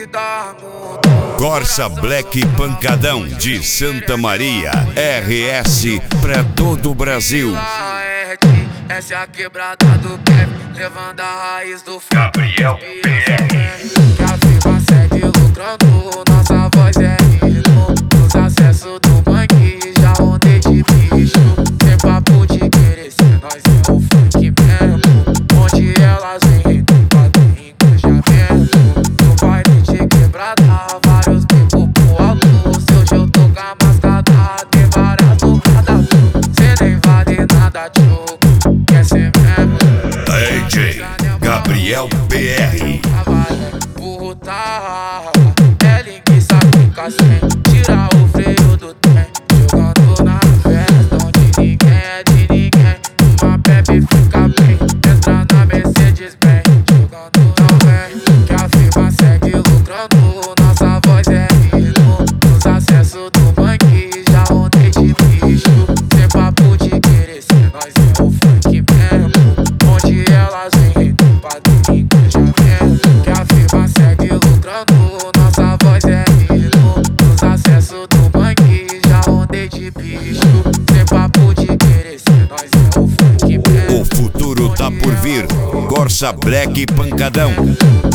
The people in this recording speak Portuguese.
vida mudou. Corsa Black Pancadão de Santa Maria, RS pra todo o Brasil. Essa é a quebrada do Kevin, levando a raiz do Gabriel PR. Que a firma segue lucrando, nossa voz é hino. Nos acessos do banque, já rondei de bicho. Sem papo de querer ser, nós é o funk mesmo. Onde elas vêm, quadrinho já vendo. No baile de quebrada, vários bicos pro alto. Se hoje eu tô com a mascada, tem várias tocadas. Cê nem vale nada, tio. Quer ser mesmo? DJ Gabriel PR. Puta, é linguiça fica sem tirar o freio do trem. Jogando na festa onde ninguém é de ninguém. Uma bebe fica bem, entra na Mercedes bem. Jogando não vem, que a firma segue lucrando. Nossa voz é hino. Nos acessos do banque, já rondei de bicho. Sem papo de querer ser, nós é o funk mesmo. Onde elas vêm, padrinho já vendo. Que a firma segue lucrando, nossa voz é hino. Nos acessos do banque, já rondei de bicho. Sem papo de querer ser, nós é o funk mesmo. O futuro tá por vir. Corsa Black Pancadão.